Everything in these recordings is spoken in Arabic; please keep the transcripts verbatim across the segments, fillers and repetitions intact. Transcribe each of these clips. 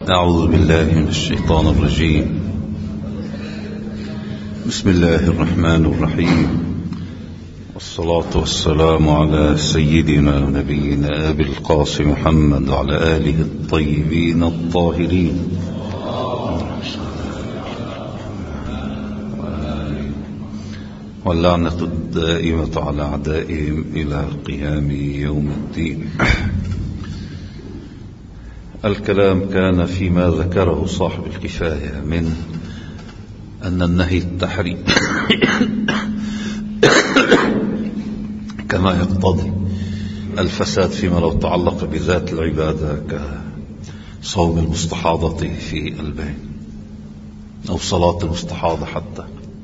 أعوذ بالله من الشيطان الرجيم. بسم الله الرحمن الرحيم، والصلاة والسلام على سيدنا ونبينا أبي القاسم محمد وعلى آله الطيبين الطاهرين، واللعنة الدائمة على أعدائهم إلى قيام يوم الدين. الكلام كان فيما ذكره صاحب الكفاية من أن النهي التحريم كما يقتضي الفساد فيما لو تعلق بذات العبادة كصوم المستحاضة في البين أو صلاة المستحاضة، حتى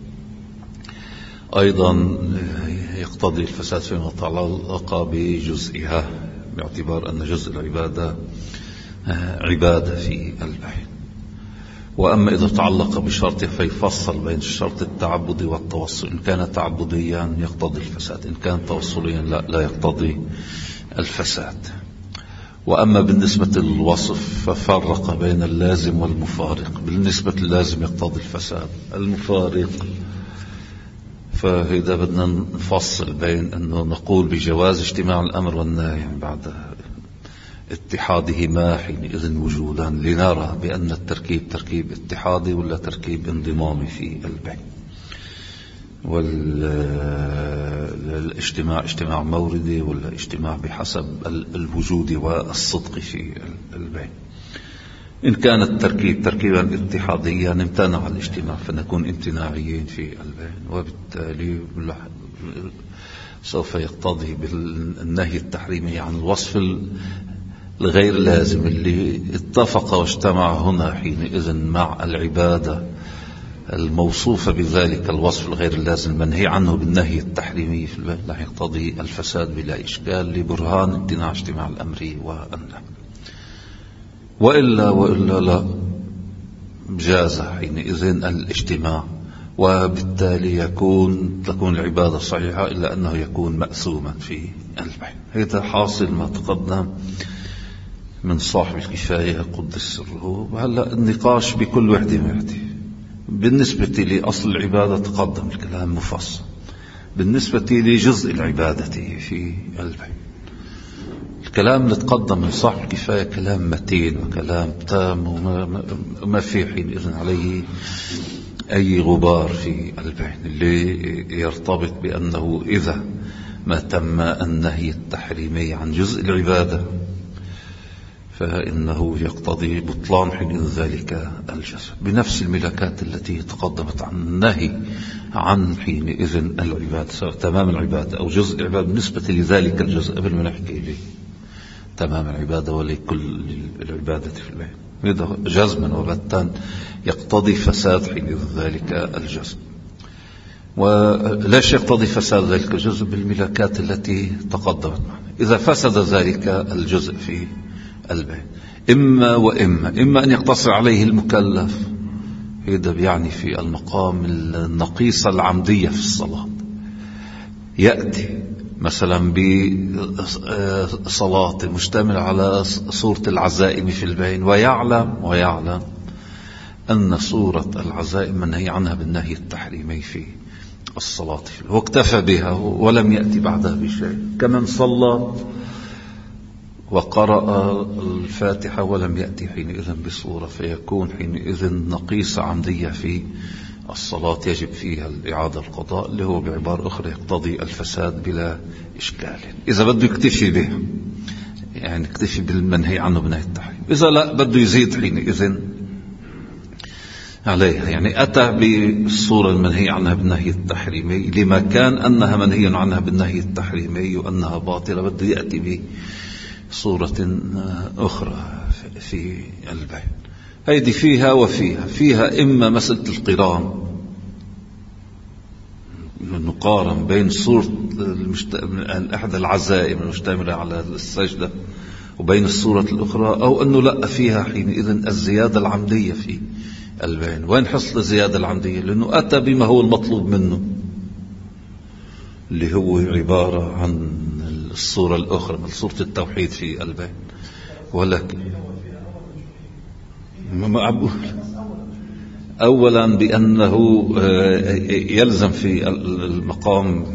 أيضا يقتضي الفساد فيما تعلق بجزئها، باعتبار أن جزء العبادة عبادة في البين. وأما إذا تعلق بشرط فيفصل بين الشرط التعبدي والتوصل، إن كان تعبديا يقتضي الفساد، إن كان توصليا لا, لا يقتضي الفساد. وأما بالنسبة للوصف ففرق بين اللازم والمفارق. بالنسبة للازم يقتضي الفساد، المفارق فإذا بدنا نفصل بين أنه نقول بجواز اجتماع الأمر والنهي بعد اتحادهما حينئذ وجودا، لنرى بأن التركيب تركيب اتحادي ولا تركيب انضمامي في البين، والاجتماع اجتماع موردي ولا اجتماع بحسب الوجود والصدق في البين. إن كان التركيب تركيبا اتحاديا امتنع الاجتماع، فنكون امتناعيين في البين، وبالتالي سوف يقتضي بالنهي التحريمي عن الوصف الغير لازم اللي اتفق واجتمع هنا حينئذ مع العبادة الموصوفة بذلك الوصف الغير اللازم المنهي عنه بالنهي التحريمي في البين، لا يقتضي الفساد بلا إشكال لبرهان امتناع اجتماع الأمر والنهي. وإلا وإلا لا جاز حينئذ الاجتماع، وبالتالي يكون تكون العبادة صحيحة، إلا أنه يكون مأثوما في البين. هذا حاصل ما تقدم من صاحب الكفاية قدس سره. هلا النقاش بكل وحدة وحدة. بالنسبة لأصل العبادة تقدم الكلام مفصل، بالنسبة لجزء العبادة في البين الكلام اللي تقدم من صاحب الكفاية كلام متين وكلام تام، وما في حينئذ عليه أي غبار في البين، اللي يرتبط بأنه إذا ما تم النهي التحريمي عن جزء العبادة فإنه يقتضي بطلان حينئذ ذلك الجزء، بنفس الملكات التي تقدمت عن النهي عن حينئذ العبادة، سواء تمام العبادة أو جزء العبادة. بالنسبة لذلك الجزء قبل ما نحكي لي تمام العبادة ولكل العبادة في البين، هذا جزما وبتا يقتضي فساد حينئذ ذلك الجزء. ولاش يقتضي فساد ذلك الجزء؟ بالملكات التي تقدمت معنا. إذا فسد ذلك الجزء في البين إما وإما إما أن يقتصر عليه المكلف، هذا بيعني في المقام النقيصة العمدية في الصلاة، يأتي مثلا بصلاة مشتمل على صورة العزائم في البين، ويعلم ويعلم أن صورة العزائم منهي عنها بالنهي التحريمي في الصلاة، واكتفى بها ولم يأتي بعدها بشيء، كمن صلى وقرأ الفاتحة ولم يأتي حينئذ بصورة، فيكون حينئذ نقيصة عمدية في الصلاة يجب فيها الإعادة القضاء، اللي هو بعبارة أخرى يقتضي الفساد بلا إشكال. إذا بده يكتفي به يعني يكتفي بالمنهي عنه بنهي التحريم، إذا لا بده يزيد حينئذ عليها، يعني أتى بالصورة المنهي عنها بالنهي التحريمي لما كان أنها منهي عنها بالنهي التحريمي وأنها باطلة، بده يأتي بصورة أخرى في البين. هيدي فيها وفيها فيها إما مسألة القران، نقارن بين صورة المشت... أحد العزائم المشتملة على السجدة وبين الصورة الأخرى، أو أنه لا فيها حينئذ الزيادة العمدية في البين. وين حصل الزيادة العمدية؟ لأنه أتى بما هو المطلوب منه، اللي هو عبارة عن الصورة الأخرى من صورة التوحيد في البين. ولكن ما أقول أولا بأنه يلزم في المقام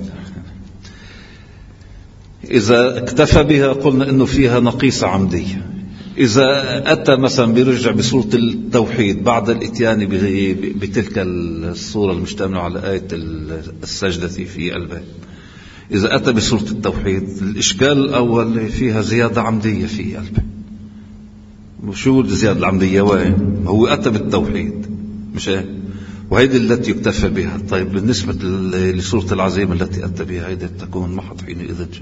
إذا اكتفى بها قلنا إنه فيها نقيصة عمدية. إذا أتى مثلا بيرجع بصورة التوحيد بعد الإتيان بتلك الصورة المشتملة على آية السجدة في البيت، إذا أتى بصورة التوحيد الإشكال الأول فيها زيادة عمدية في البيت. شو الزيادة العمدية؟ وين هو أتى بالتوحيد مش ايه، وهيدي التي يكتفى بها. طيب بالنسبة لصورة العزيمة التي أتى بها هيدي تكون محض حينئذ شو؟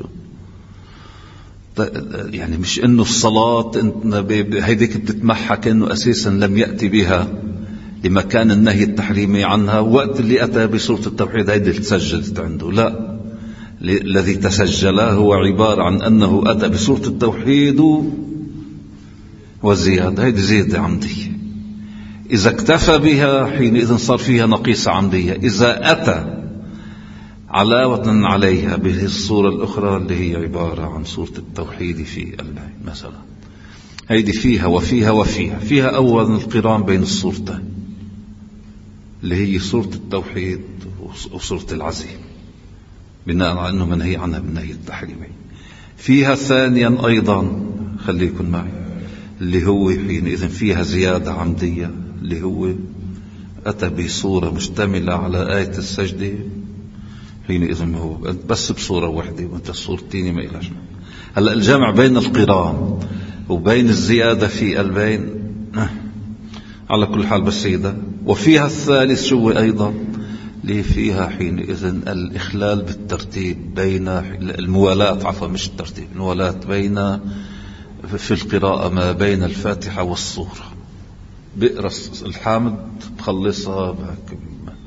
يعني مش إنه الصلاة هيديك بتتمحى كأنه أساسا لم يأتي بها لمكان النهي التحريمي عنها، وقت اللي أتى بصورة التوحيد هيدي تسجلت عنده. لا، الذي تسجل هو عبارة عن أنه أتى بصورة التوحيد والزيادة، هيدي زيادة عمدية. إذا اكتفى بها حينئذ صار فيها نقيصة عمدية. إذا أتى علاوة عليها به الصورة الأخرى اللي هي عبارة عن صورة التوحيد في البيت مثلا، هيدي فيها وفيها وفيها. فيها أولا القران بين الصورتين اللي هي صورة التوحيد وصورة العزيمة بناء على أنه منهي عنها بالنهي التحريمي. فيها ثانيا أيضا خليكن معي اللي هو حينئذ فيها زيادة عمدية اللي هو أتى بصورة مشتملة على آية السجدة، حينئذ هو بس بصورة واحدة وانت الصورتين ما إلاش. هلأ الجمع بين القران وبين الزيادة في البين على كل حال بسيدة. وفيها الثالث شو أيضا اللي فيها حينئذ الإخلال بالترتيب بين الموالاة، عفوا مش الترتيب، الموالاة بين في القراءة ما بين الفاتحة والصورة. بقرأ الحامد بخلصها بهك،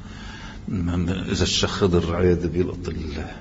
إذا الشيخ خضر عيد بيلقط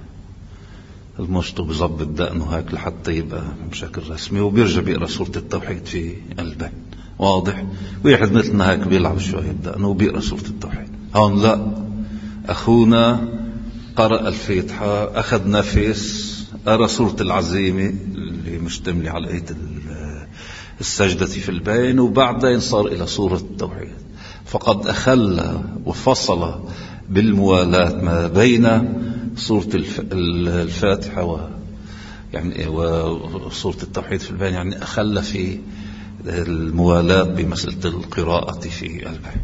المشط وبيظبط دقنه هيك لحتى يبقى بشكل رسمي، وبيرجع بيقرأ سورة التوحيد في البيت. واضح؟ واحد مثلنا هيك بيلعب شوية بدقنه وبيقرأ سورة التوحيد. هون لا، أخونا قرأ الفاتحة، أخذ نفس، قرأ سورة العزيمة اللي مشتملة على آية السجدة في البين، وبعدين صار إلى سورة التوحيد. فقد أخل وفصل بالموالاة ما بين سورة الفاتحة و يعني وسورة التوحيد في البين، يعني أخل في الموالاة بمسألة القراءة في البين.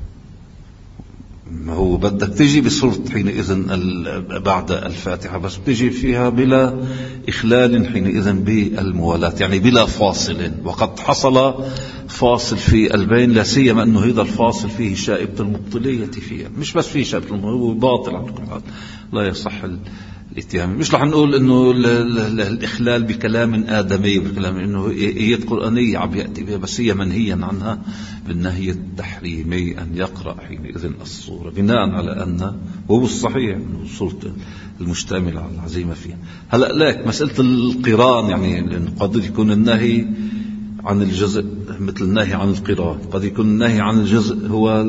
ما هو بدك تجي بسورة حينئذ بعد الفاتحة، بس تجي فيها بلا إخلال حينئذ بالموالاة، يعني بلا فاصل. وقد حصل فاصل في البين، لا سيما أنه هذا الفاصل فيه شائبة المبطلية فيها، مش بس فيه شائبة المبطلية، هو باطل على كل حال لا يصح الاتيان. مش رح نقول انه الاخلال بكلام ادمي، بكلام انه هي قرآنية عم يأتي بها، بس هي منهيا عنها بالنهي التحريمي ان يقرأ حينئذ الصورة، بناء على ان وهو الصحيح انه الصورة المشتملة على العزيمة فيها. هلا لك مسألة القران، يعني قد يكون النهي عن الجزء مثل النهي عن القران، قد يكون النهي عن الجزء هو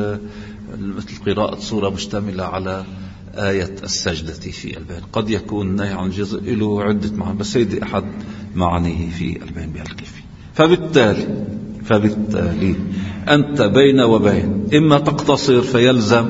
مثل قراءة صورة مشتملة على آية السجدة في البين، قد يكون النهي عن جزء له عدة معاني، بس هيدي أحد معانيه في البين بهالكيفية. فبالتالي فبالتالي أنت بين وبين إما تقتصر فيلزم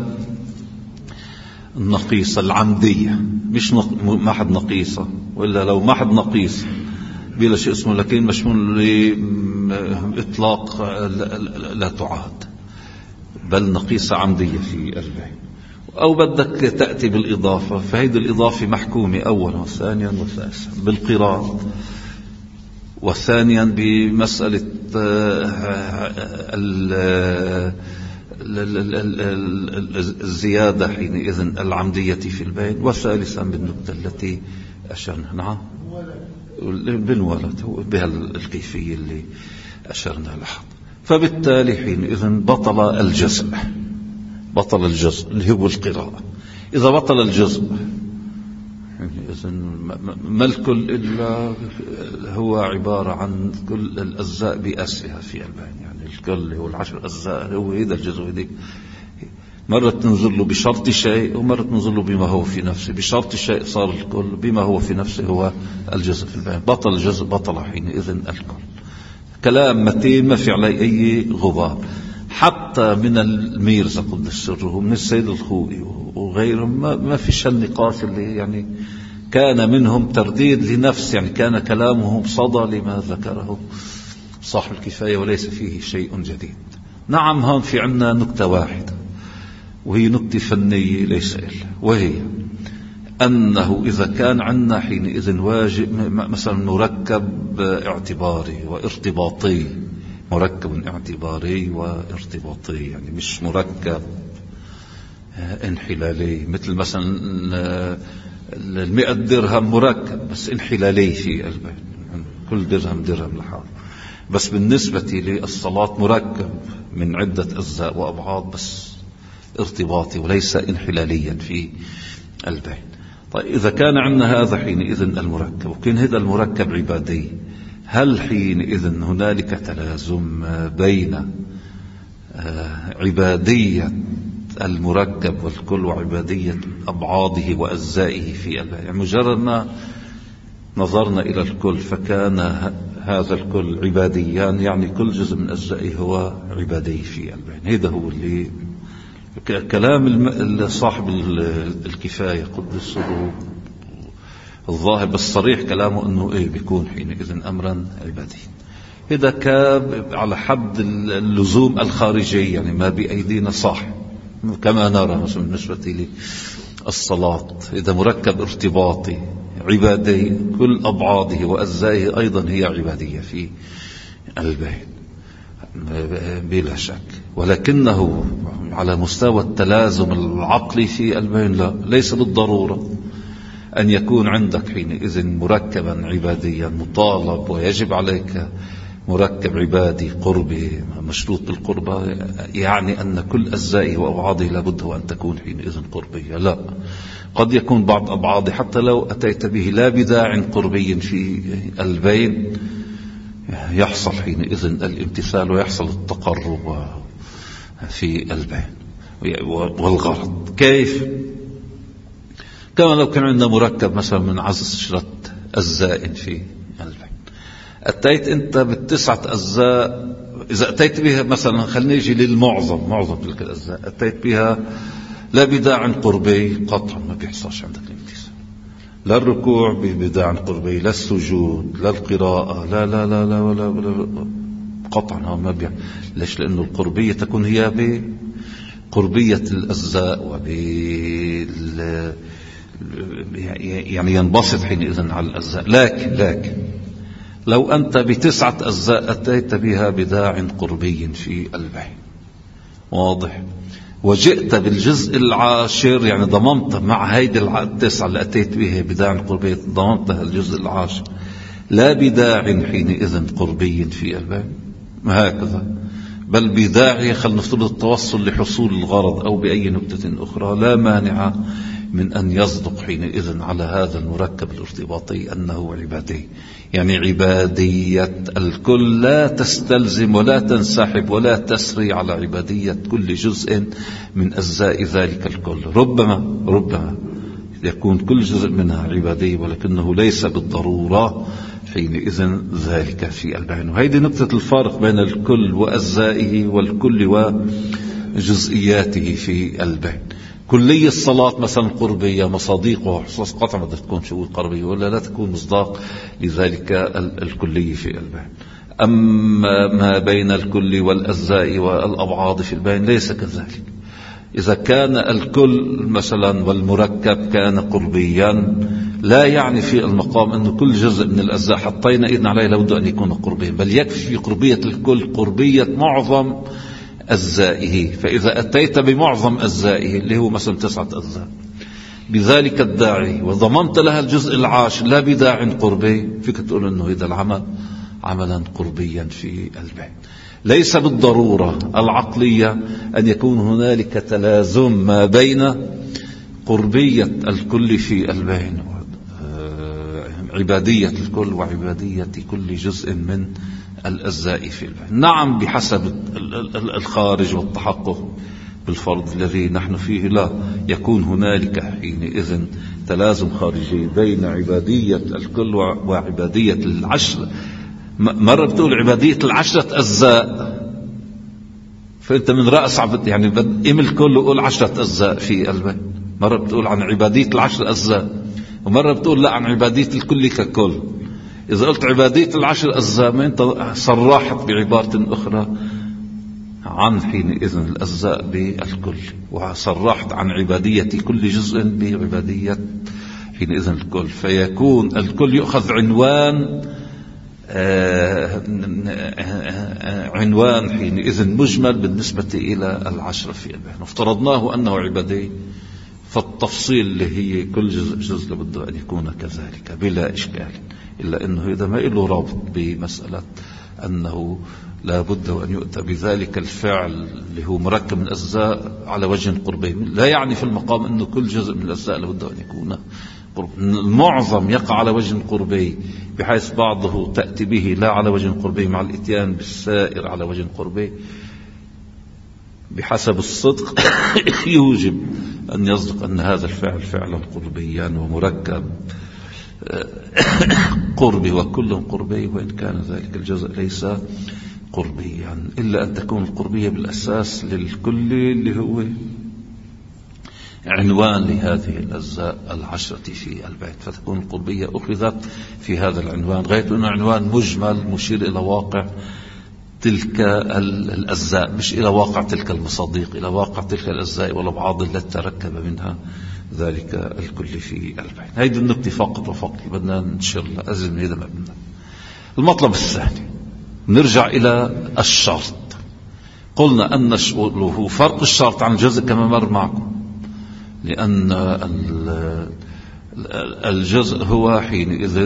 النقيصة العمدية، مش ما حد نقيصة، وإلا لو ما حد نقيص بلا شيء اسمه لكن مشمول لإطلاق لا تعاد، بل نقيصة عمدية في البين. أو بدك تأتي بالإضافة، فهيدي الإضافة محكومة أولا وثانيا وثالثا بالقراءة، وثانيا بمسألة الزيادة حينئذ العمدية في البين، وثالثا بالنكتة التي أشرنا نعم بالولاة بهالكيفية اللي أشرنا لها. فبالتالي حينئذ بطل الجزء، بطل الجزء اللي هو القراءة. إذا بطل الجزء يعني إذن ما الكل إلا هو عبارة عن كل الأجزاء بأسرها في البين، يعني الكل هو العشر أجزاء، هو هذا الجزء هذيك. مرة تنزل له بشرط شيء، ومرة تنزل له بما هو في نفسه. بشرط شيء صار الكل، بما هو في نفسه هو الجزء في البين. بطل الجزء بطل حينئذ الكل. كلام متين ما في عليه أي غبار. حتى من الميرزا قدس سره ومن السيد الخوئي وغيرهم ما, ما فيش النقاش اللي يعني كان منهم ترديد لنفس، يعني كان كلامهم صدى لما ذكره صاحب الكفاية وليس فيه شيء جديد. نعم هون في عنا نكتة واحدة وهي نكتة فنية ليس إلا، وهي أنه إذا كان عنا حينئذ واجب مثلا مركب اعتباري وارتباطي، مركب اعتباري وارتباطي يعني مش مركب انحلالي، مثل مثلا المئة درهم مركب بس انحلالي في البيت، كل درهم درهم لحاله. بس بالنسبة للصلاة مركب من عدة أجزاء وأبعاد بس ارتباطي وليس انحلاليا في البيت. طيب إذا كان عندنا هذا حينئذ المركب، وكان هذا المركب عبادي، هل حينئذ هنالك تلازم بين عبادية المركب والكل وعبادية أبعاضه وأجزائه في البيت؟ يعني مجرد ما نظرنا إلى الكل فكان هذا الكل عباديان، يعني كل جزء من أجزائه هو عبادي في البيت. هذا هو اللي كلام صاحب الكفاية قدس سره الظاهر، بس صريح كلامه أنه إيه بيكون حينئذ أمرا عبادي. إذا كان على حد اللزوم الخارجي يعني ما بأيدينا صح كما نرى مثلا بالنسبة للصلاة، إذا مركب ارتباطي عبادي كل أبعاضه وأجزائه أيضا هي عبادية في البيت بلا شك، ولكنه على مستوى التلازم العقلي في البين لا، ليس بالضرورة أن يكون عندك حينئذ مركبا عباديا مطالب ويجب عليك مركب عبادي قربي مشروط بالقربة، يعني أن كل أجزائه وأبعاضه لابد أن تكون حينئذ قربية. لا، قد يكون بعض أبعاضه حتى لو أتيت به لا بداع قربي في البين يحصل حينئذ الامتثال ويحصل التقرب في البين والغرض. كيف؟ كما لو كان عندنا مركب مثلا من عشرة أجزاء في البين، أتيت أنت بالتسعة أجزاء، إذا أتيت بها مثلا خلينا نيجي للمعظم معظم تلك الأجزاء أتيت بها لا بداع قربي قطعا ما بيحصلش عندك الامتثال، لا الركوع بداع قربي، لا السجود، لا القراءة، لا لا لا لا ولا, ولا قطعا ما بيحصل. ليش؟ لأنه القربية تكون هي بقربية الأجزاء وبال يعني ينبسط حينئذ على الأجزاء. لكن لكن لو أنت بتسعة أجزاء أتيت بها بداع قربي في البين واضح، وجئت بالجزء العاشر يعني ضمنت مع هيدي التسعة اللي أتيت بها بداع قربي ضمنتها الجزء العاشر لا بداع حينئذ قربي في البين هكذا، بل بداعي خل نفترض التوصل لحصول الغرض أو بأي نكتة أخرى، لا مانع من أن يصدق حينئذ على هذا المركب الارتباطي أنه عبادي. يعني عبادية الكل لا تستلزم ولا تنسحب ولا تسري على عبادية كل جزء من أجزاء ذلك الكل. ربما ربما يكون كل جزء منها عبادي ولكنه ليس بالضرورة حينئذ ذلك في البين. وهذه نقطة الفارق بين الكل وأجزائه والكل وجزئياته في البين. كلية الصلاة مثلا قربية مصاديق وحصص قطع ما تكون شؤون قربية ولا لا تكون مصداق لذلك الكلية في البين. أما ما بين الكل والأجزاء والأبعاض في البين ليس كذلك. إذا كان الكل مثلا والمركب كان قربيا لا يعني في المقام أنه كل جزء من الأجزاء حطينا إذن عليه لابد أن يكون قربيا، بل يكفي في قربية الكل قربية معظم أجزائه. فإذا أتيت بمعظم أجزائه اللي هو مثلا تسعة أجزاء بذلك الداعي وضمنت لها الجزء العاشر لا بداع قربي، فيك تقول أنه هذا العمل عملا قربيا في البين. ليس بالضرورة العقلية أن يكون هنالك تلازم ما بين قربية الكل في البين عبادية الكل وعبادية كل جزء من الأجزاء في البين. نعم بحسب الخارج والتحقق بالفرض الذي نحن فيه لا يكون هنالك حينئذ تلازم خارجي بين عبادية الكل وعبادية العشر. مرة بتقول عبادية العشرة أجزاء فأنت من رأس عبد يعني قيم الكل وقول عشرة أجزاء في البيت. مرة بتقول عن عبادية العشر أجزاء، ومرة بتقول لا عن عبادية الكل ككل. إذا قلت عبادية العشر أجزاء ما أنت صرحت بعبارة أخرى عن حينئذ الأجزاء بالكل، وصرحت عن عبادية كل جزء بعبادية حينئذ الكل، فيكون الكل يؤخذ عنوان آه عنوان حينئذ مجمل بالنسبة إلى العشرة في البيت. افترضناه أنه عبادي، فالتفصيل اللي هي كل جزء جزء لابد أن يكون كذلك بلا إشكال، إلا أنه إذا ما له رابط بمسألة أنه لا بد أن يؤتى بذلك الفعل اللي هو مركب من أجزاء على وجه قربي. لا يعني في المقام أنه كل جزء من الأجزاء لابد أن يكون قرب. المعظم يقع على وجه قربي، بحيث بعضه تأتي به لا على وجه قربي مع الاتيان بالسائر على وجه قربي بحسب الصدق يوجب أن يصدق أن هذا الفعل فعلا قربيا ومركب قربي وكل قربي، وإن كان ذلك الجزء ليس قربيا، إلا أن تكون القربية بالأساس للكل اللي هو عنوان لهذه الأجزاء العشرة في البيت، فتكون القربية أخذت في هذا العنوان، غاية أنه عنوان مجمل مشير إلى واقع تلك الأجزاء، مش إلى واقع تلك المصاديق، إلى واقع تلك الأجزاء والأبعاد التي تركب منها ذلك الكل في البيت. هيدي النقطة فقط وفقط بدنا نشير لها، أزم هذا ما بدنا. المطلب الثاني نرجع إلى الشرط. قلنا أن له فرق الشرط عن الجزء كما مر معكم، لأن الجزء هو حينئذ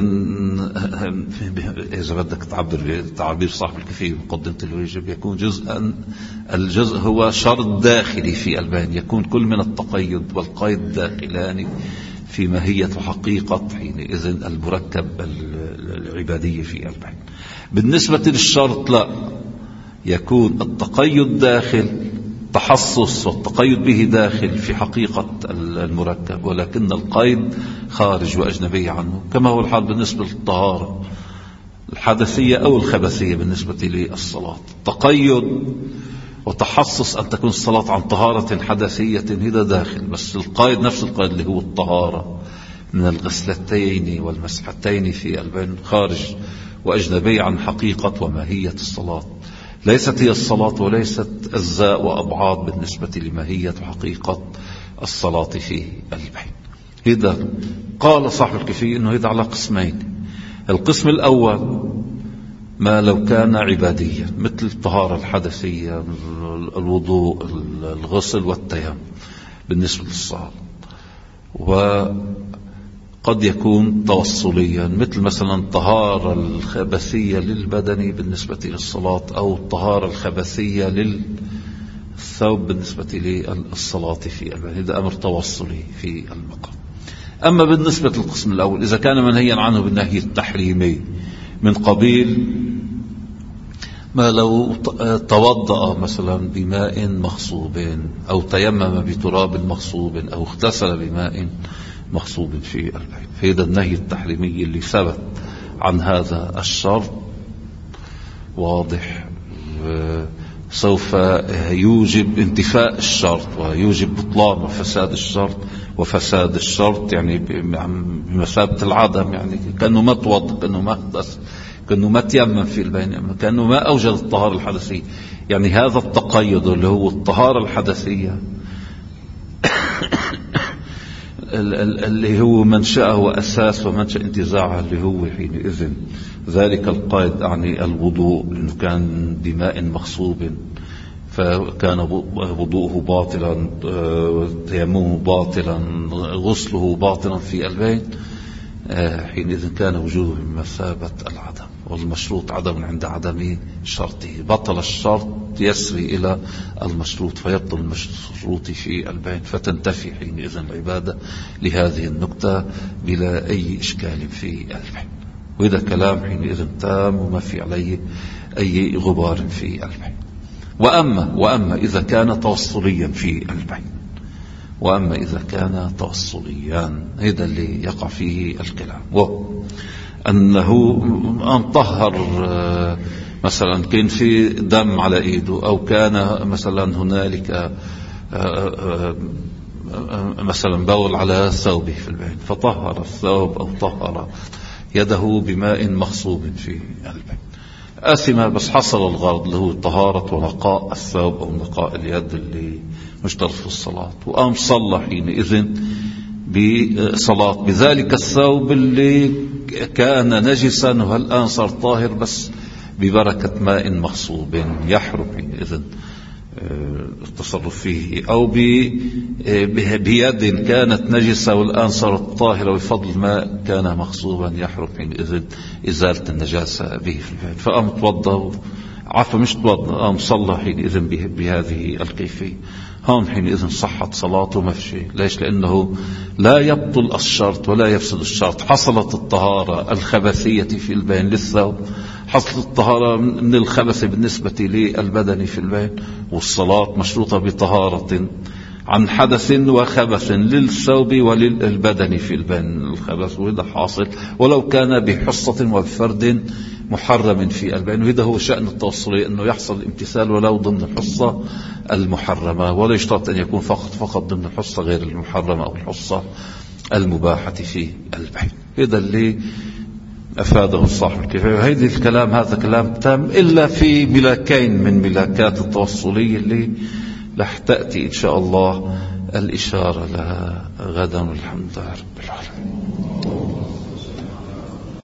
إذا بدك تعبر تعبير صاحب الكفية مقدمة الواجب يكون جزءا، الجزء هو شرط داخلي في البيان، يكون كل من التقيد والقيد داخلان في ماهية وحقيقة حينئذ المركب العبادية في البيان. بالنسبة للشرط لا، يكون التقيد داخل تحصص والتقيد به داخل في حقيقة المركب، ولكن القيد خارج وأجنبي عنه، كما هو الحال بالنسبة للطهارة الحدثية أو الخبثية بالنسبة للصلاة. تقيد وتحصص أن تكون الصلاة عن طهارة حدثية هذا داخل، بس القيد نفس القيد اللي هو الطهارة من الغسلتين والمسحتين في البين خارج وأجنبي عن حقيقة وماهية الصلاة. ليست هي الصلاة وليست أجزاء وأبعاد بالنسبة لماهية وحقيقة الصلاة في البيت. إذا قال صاحب الكفية إنه هذا على قسمين. القسم الأول ما لو كان عباديا مثل الطهارة الحدثية، الوضوء، الغسل والتيمم بالنسبة للصلاة، وقد يكون توصليا مثل مثلا الطهارة الخبثية للبدن بالنسبة للصلاة، أو الطهارة الخبثية للثوب بالنسبة للصلاة في البدن. هذا أمر توصلي في المقام. أما بالنسبة للقسم الأول إذا كان منهيا عنه بالنهي التحريمي من قبيل ما لو توضأ مثلا بماء مغصوب، أو تيمم بتراب مغصوب، أو اغتسل بماء مغصوب في البيت، فهذا النهي التحريمي اللي ثبت عن هذا الشرط واضح، سوف يوجب انتفاء الشرط ويوجب بطلان وفساد الشرط. وفساد الشرط يعني بمثابة العدم، يعني كأنه ما توضأ، كأنه ما اغتسل، كأنه ما تيمم في البين، كأنه ما أوجد الطهارة الحدثية. يعني هذا التقيد اللي هو الطهارة الحدثية اللي هو منشأه وأساس ومنشأ انتزاعه اللي هو حينئذ ذلك القيد يعني الوضوء، لأنه كان بماء مغصوب فكان وضوءه باطلا، تيممه باطلا، غسله باطلا في البيت، حينئذ كان وجوده بمثابة العدم، والمشروط عدم عند عدم شرطه. بطل الشرط يسري إلى المشروط فيبطل المشروط في البيت، فتنتفي حينئذ العبادة لهذه النقطة بلا أي إشكال في البيت. وإذا كلام حينئذ تام وما في عليه أي غبار في البيت. وأما, وأما إذا كان توصليا في البيت، وأما إذا كان توصليا هذا اللي يقع فيه الكلام، وأنه أن طهر مثلا كان في دم على ايده، او كان مثلا هنالك مثلا بول على ثوبه في البيت فطهر الثوب او طهر يده بماء مغصوب في البيت، آثمة بس حصل الغرض اللي هو طهارة ونقاء الثوب او نقاء اليد اللي مشترط في الصلاة، وقام صلى حينئذ بصلاة بذلك الثوب اللي كان نجسا والآن صار طاهر بس ببركة ماء مغصوب يحرم حينئذ التصرف فيه، أو بيد كانت نجسة والآن صارت طاهرة بفضل ماء كان مغصوبا يحرم حينئذ إزالة النجاسة به في البيت. فقام توضأ عفوا مش توضأ قام صلى حينئذ بهذه الكيفية، هون حينئذ صحت صلاته ما في شيء. ليش؟ لأنه لا يبطل الشرط ولا يفسد الشرط. حصلت الطهارة الخبثية في البين للثوب، حصلت الطهارة من الخبث بالنسبة للبدن في البين، والصلاة مشروطة بطهارة عن حدث وخبث للثوب وللبدن في البين الخبث، وهذا حاصل ولو كان بحصة وبفرد محرم في البين. وهذا هو شأن التوصلي، أنه يحصل الامتثال ولو ضمن الحصة المحرمة، ولا يشترط أن يكون فقط فقط ضمن الحصة غير المحرمة أو الحصة المباحة في البين. هذا اللي أفاده صاحب الكفاية. وهذا الكلام هذا كلام تام إلا في ملاكين من ملاكات التوصلية اللي رح تأتي إن شاء الله الإشارة لها غدا، والحمد لله رب العالمين.